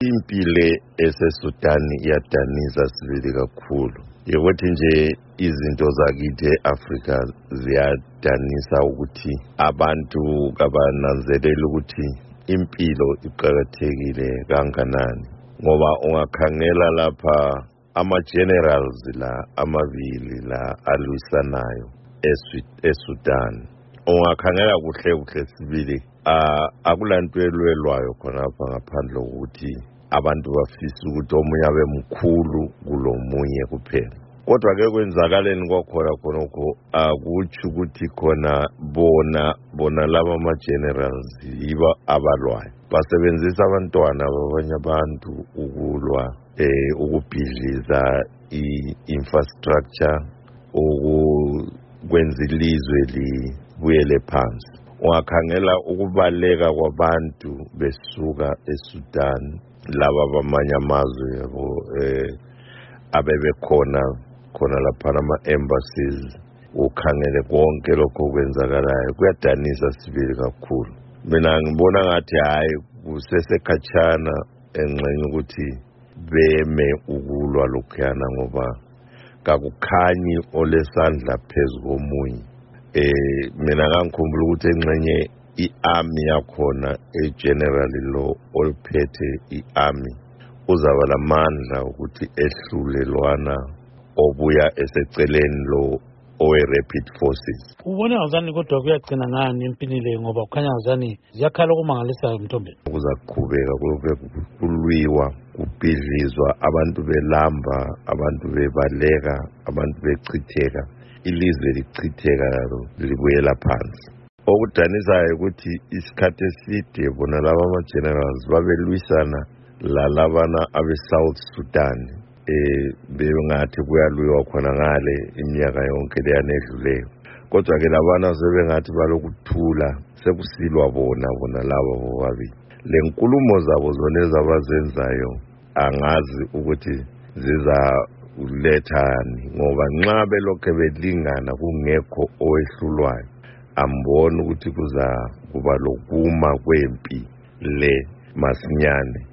Impilo eseSudan iyadanisa sibili kakhulu. Yekuthi nje izinto zakithi eAfrika ziyadanisa ukuthi abantu kabananzelela ukuthi impilo iqakathekile kanganani. Ngoba ungakhangela lapha ama-generals la amabili la alwisanayo eSudan. Ungakhangela kuhle sibili akulanto elwelwayo khonapha ngaphandle kokuthi abantu bafisa ukuthi omunye abe mkhulu kulomunye kuphela. Kodwa ke kwenzakaleni kwakhona khonokho akutsho ukuthi khona bona laba ama-generals yiba abalwayo. Basebenzisa abantwana babanye abantu ukulwa ukubhidliza i-infrastructure ukwenza ilizwe libuyele phansi. Ungakhangela ukubaleka kwabantu besuka eSudan laba bamanye amazwe yabo abebekhona lapha ama-embassies ukhangele konke lokho kwenzakalayo kuyadanisa sibili kakhulu. Mina ngibona ngathi hayi kusesekhatshana engxenye ukuthi beme ukulwa lokhuyana ngoba kakukhanyi olesandla phezu komunye. Mina ngangikhumbula ukuthi engxenye i-army yakhona general lo oliphethe i-army uzaba lamandla ukuthi ehlule lwana obuya eseceleni lo owe-rapid forces. Ubona ngazani kodwa kuyagcina ngani empinile ngoba kukhanya ngazani ziyakhala okumangalisayo Mthombeni. Kuzakuqhubeka kulwiwa kubhidlizwa abantu belamba abantu bebaleka abantu bechitheka ilizwe lichitheka libuyela phansi. Okudanisayo ukuthi isikhathi eside bona laba ama-generals babelwisana lalabana abe-South Sudan bengathi kuyalwiwa khona ngale iminyaka yonke leyana edluleyo. Kodwa-ke labana sebengathi balokuthula sekusilwa bona laba bobabili. Le nkulumo zabo zona ezabazenzayo angazi ukuthi zizalethani ngoba nxa belokhe belingana kungekho owehlulwayo amboni ukuthi kuba lokuma kwempi le masinyane.